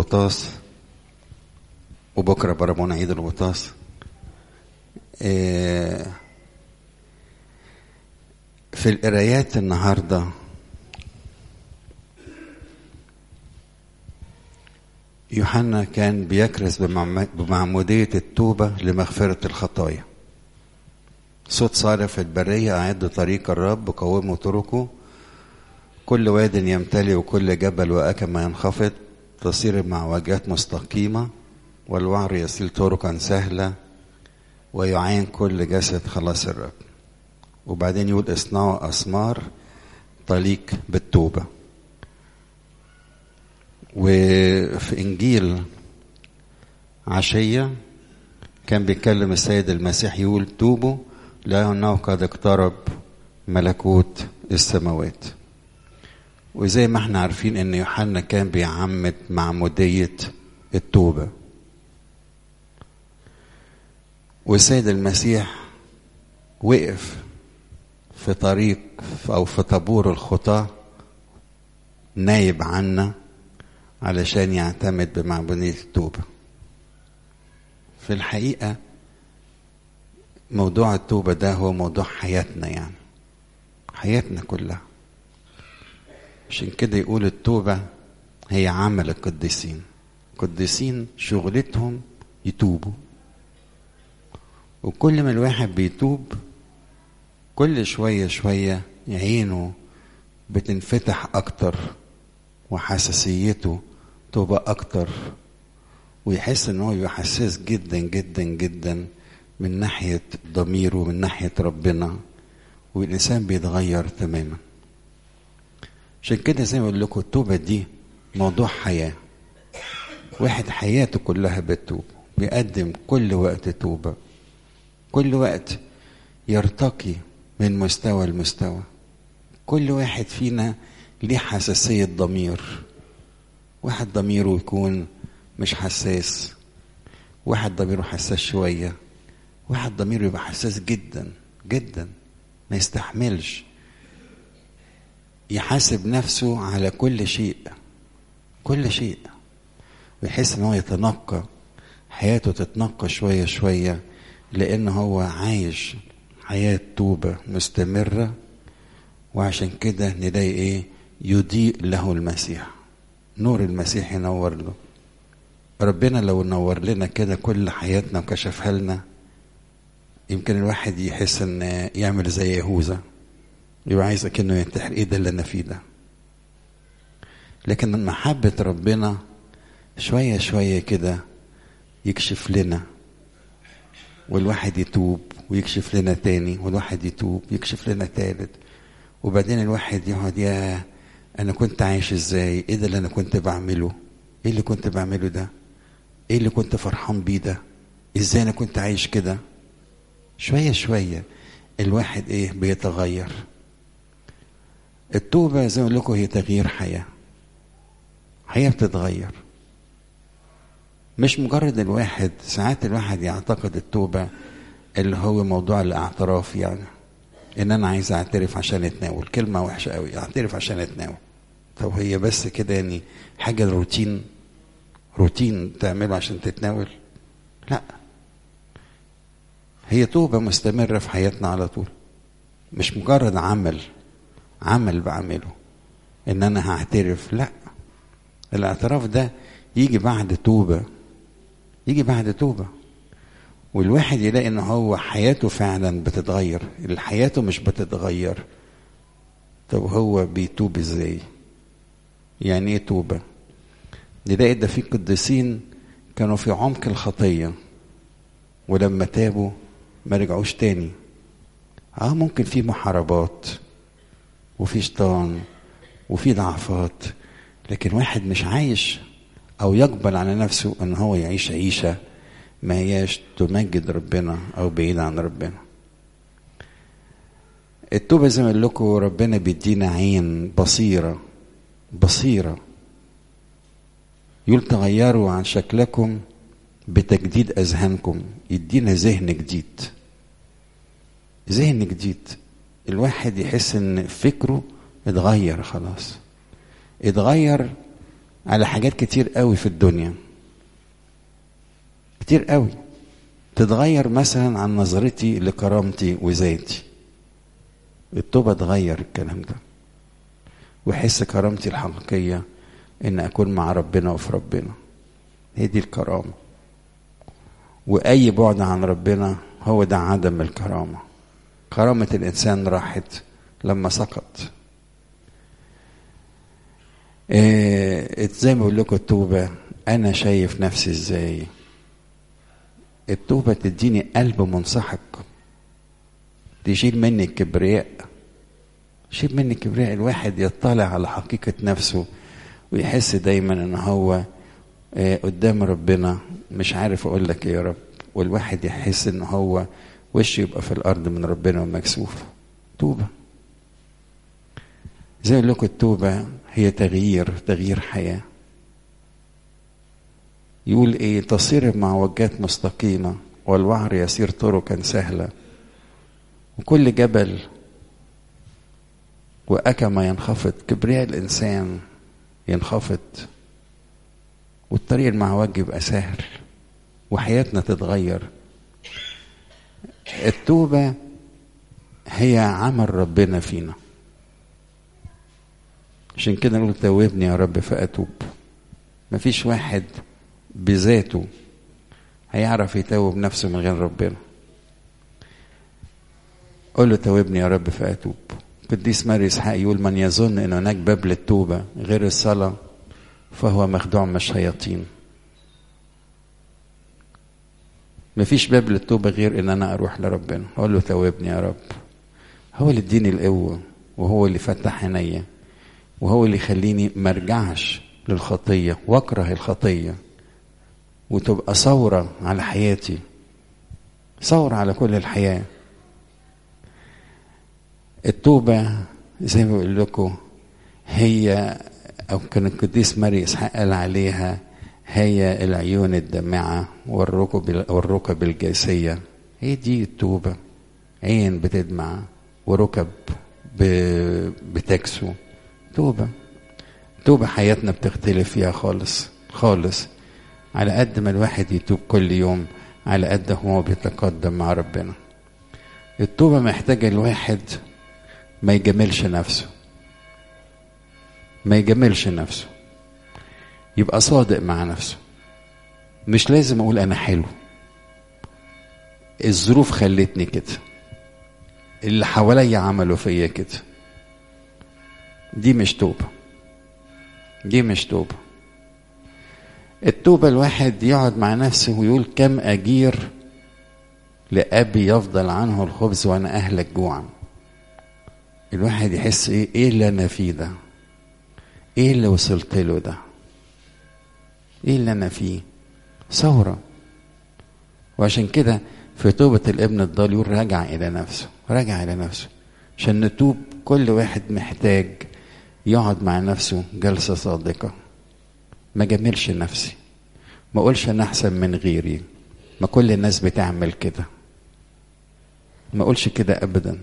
الغطاس، وبكرة برمونا عيد الغطاس. في القرايات النهاردة يوحنا كان بيكرز بمعمودية التوبة لمغفرة الخطايا. صوت صارخ في البرية: أعدوا طريق الرب، قوموا طرقه، كل واد يمتلئ وكل جبل وأكمة ينخفض، تصير المعوجات مستقيمة والوعر يسيل طرقا سهلة، ويعين كل جسد خلاص الرب. وبعدين يقول: اصنعوا أسمار طليق بالتوبة. وفي إنجيل عشية كان بيتكلم السيد المسيح يقول: توبوا لأنه قد اقترب ملكوت السماوات. وزي ما احنا عارفين ان يوحنا كان بيعمد معمودية التوبة، والسيد المسيح وقف في طريق او في طابور الخطاة نايب عنا علشان يعتمد بمعمودية التوبة. في الحقيقة موضوع التوبة ده هو موضوع حياتنا، يعني حياتنا كلها. عشان كده يقول التوبة هي عمل القديسين. القديسين شغلتهم يتوبوا، وكل ما الواحد بيتوب كل شوية شوية عينه بتنفتح أكتر وحساسيته تبقى أكتر، ويحس إن هو يبقى حساس جدا جدا جدا من ناحية ضميره، من ناحية ربنا، والإنسان بيتغير تماما. عشان كده زي ما بقول لكم التوبة دي موضوع حياة. واحد حياته كلها بتوب، بيقدم كل وقت توبة، كل وقت يرتقي من مستوى لمستوى. كل واحد فينا ليه حساسية ضمير. واحد ضميره يكون مش حساس، واحد ضميره حساس شوية، واحد ضميره يبقى حساس جدا جدا، ما يستحملش، يحاسب نفسه على كل شيء كل شيء، ويحس ان هو يتنقى، حياته تتنقى شوية شوية، لان هو عايش حياة توبة مستمرة. وعشان كده نلاقي ايه؟ يضيء له المسيح، نور المسيح ينور له. ربنا لو نور لنا كده كل حياتنا وكشفها لنا، يمكن الواحد يحس ان يعمل زي يهوذا، يبقى عايز كأنه ينتحر. ايه ده اللي انا فيه ده؟ لكن من محبة ربنا شوية شوية كده يكشف لنا، والواحد يتوب ويكشف لنا تاني، والواحد يتوب يكشف لنا تالت. وبعدين الواحد يقعد: يا انا كنت عايش ازاي؟ ايه ده اللي انا كنت بعمله؟ ايه اللي كنت بعمله ده؟ ايه اللي كنت فرحان بيه ده؟ ازاي انا كنت عايش كده؟ شوية شوية الواحد ايه؟ بيتغير. التوبة زي ما اقول لكم هي تغيير حياة. حياة بتتغير، مش مجرد الواحد. ساعات الواحد يعتقد التوبة اللي هو موضوع الاعتراف، يعني ان انا عايز اعترف عشان اتناول. كلمة وحشة قوي، اعترف عشان اتناول. طب هي بس كده يعني حاجة روتين تعمله عشان تتناول؟ لا، هي توبة مستمرة في حياتنا على طول، مش مجرد عمل بعمله ان انا هعترف. لا، الاعتراف ده يجي بعد توبة، يجي بعد توبة، والواحد يلاقي ان هو حياته فعلا بتتغير. حياته مش بتتغير. طب هو بيتوب ازاي؟ يعني ايه توبة؟ نلاقي ده في قديسين كانوا في عمق الخطية، ولما تابوا ما رجعوش تاني. ممكن في محاربات وفي شيطان وفي ضعفات، لكن واحد مش عايش او يقبل على نفسه ان هو يعيش عيشة ما هياش تمجد ربنا او بعيد عن ربنا. التوبة زي ما اقول لكم ربنا بيدينا عين بصيرة. يقول: تغيروا عن شكلكم بتجديد اذهانكم. يدينا ذهن جديد. الواحد يحس ان فكره اتغير، خلاص اتغير على حاجات كتير قوي في الدنيا، كتير قوي، تتغير مثلا عن نظرتي لكرامتي وذاتي. التوبة تغير الكلام ده، وحس كرامتي الحقيقية ان اكون مع ربنا وفي ربنا. هي دي الكرامة. واي بعد عن ربنا هو ده عدم الكرامة. كرامة الانسان راحت لما سقط. زي ما بقول لكم التوبة، انا شايف نفسي ازاي. التوبة تديني قلب منسحق، تشيل مني الكبرياء، تشيل مني الكبرياء. الواحد يطلع على حقيقة نفسه ويحس دايما ان هو قدام ربنا مش عارف اقول لك ايه يا رب، والواحد يحس ان هو وشه يبقى في الارض من ربنا ومكسوف. توبة زي ما لكم التوبة هي تغيير حياة. يقول ايه؟ تصير المعوجات مستقيمة والوعر يسير طرقا سهلة، وكل جبل وأكما ينخفض. كبرياء الإنسان ينخفض والطريق المعوج يبقى سهل وحياتنا تتغير. التوبة هي عمل ربنا فينا. عشان كده نقول توبني يا رب فأتوب. مفيش واحد بذاته هيعرف يتوب نفسه من غير ربنا. قول له توبني يا رب فأتوب. قديس ماري إسحاق يقول من يظن أن هناك باب للتوبة غير الصلاة فهو مخدوع من الشياطين. مفيش باب للتوبة غير ان انا اروح لربنا اقول له توبني يا رب. هو اللي اديني القوة، وهو اللي فتح عينيا، وهو اللي يخليني مرجعش للخطية واكره الخطية، وتبقى ثورة على حياتي، ثورة على كل الحياة. التوبة زي ما بقول لكم هي، او كان القديس ماري إسحاق قال عليها هي العيون الدمعة والركب الجاسية. هي دي التوبة، عين بتدمع وركب بتكسو. توبة حياتنا بتختلف فيها خالص خالص. على قد ما الواحد يتوب كل يوم على قد هو بيتقدم مع ربنا. التوبة محتاجة الواحد ما يجملش نفسه، ما يجملش نفسه، يبقى صادق مع نفسه. مش لازم اقول انا حلو، الظروف خلتني كده، اللي حواليا عملوا فيا كده. دي مش توبة، دي مش توبة. التوبة الواحد يقعد مع نفسه ويقول كم أجير لأبي يفضل عنه الخبز وأنا أهلك جوعا. الواحد يحس إيه اللي أنا فيه ده، إيه اللي وصلت له ده، إيه اللي أنا فيه. ثورة. وعشان كده في توبة الابن الضال يقول راجع إلى نفسه، راجع إلى نفسه. عشان نتوب كل واحد محتاج يقعد مع نفسه جلسة صادقة. ما جملش نفسي، ما اقولش انا احسن من غيري، ما كل الناس بتعمل كده، ما اقولش كده ابدا.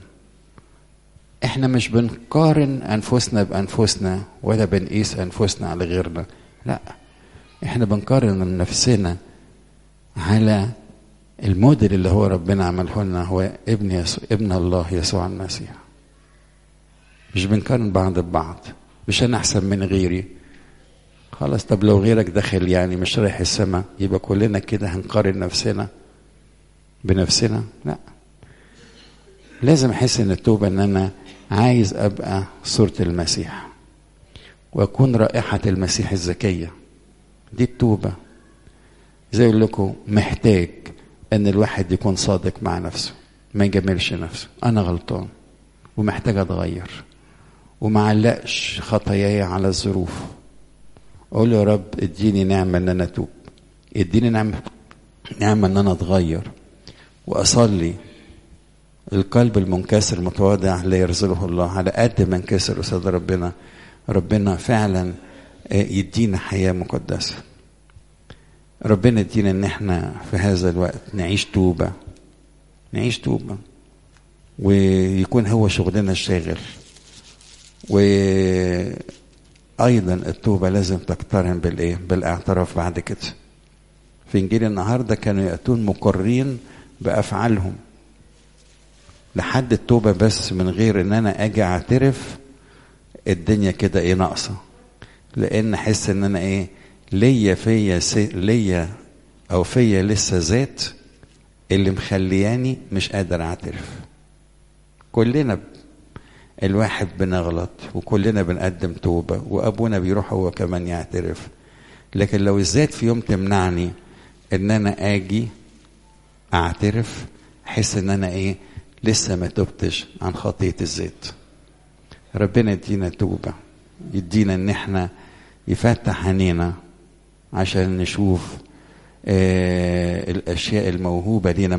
احنا مش بنقارن انفسنا بانفسنا ولا بنقيس انفسنا على غيرنا، لا، احنا بنقارن نفسنا على الموديل اللي هو ربنا عمله لنا، هو ابن الله يسوع المسيح. مش بنقارن بعض ببعض، مش انا احسن من غيري. خلاص، طب لو غيرك داخل يعني مش رايح السماء يبقى كلنا كده هنقارن نفسنا بنفسنا؟ لا، لازم احس ان التوبة ان انا عايز ابقى صورة المسيح واكون رائحة المسيح الزكية. دي التوبة. زي اقول لكم محتاج ان الواحد يكون صادق مع نفسه، ما يجملش نفسه. انا غلطان ومحتاج اتغير، وما علقش خطاياي على الظروف. اقول يا رب اديني نعمة ان انا اتوب، اديني نعمة ان انا اتغير، واصلي القلب المنكسر المتواضع لا يرزقه الله. على قد ما انكسر قصاد ربنا، ربنا فعلا يدينا حياة مقدسة. ربنا يدينا ان احنا في هذا الوقت نعيش توبة، نعيش توبة، ويكون هو شغلنا الشاغل. ايضا التوبة لازم تقترن بالايه؟ بالاعتراف بعد كده. في انجيل النهارده كانوا ياتون مقرين بافعالهم لحد التوبة، بس من غير ان انا اجي اعترف الدنيا كده ايه ناقصة، لان احس ان انا ايه ليا او فيا لسه ذات اللي مخلياني مش قادر اعترف. كلنا الواحد بنغلط وكلنا بنقدم توبة وابونا بيروح هو كمان يعترف، لكن لو الذات في يوم تمنعني ان انا اجي اعترف احس ان انا ايه لسه ما تبتش عن خطية الذات. ربنا يدينا توبة، يدينا ان احنا يفتح عينينا عشان نشوف الاشياء الموهوبة لينا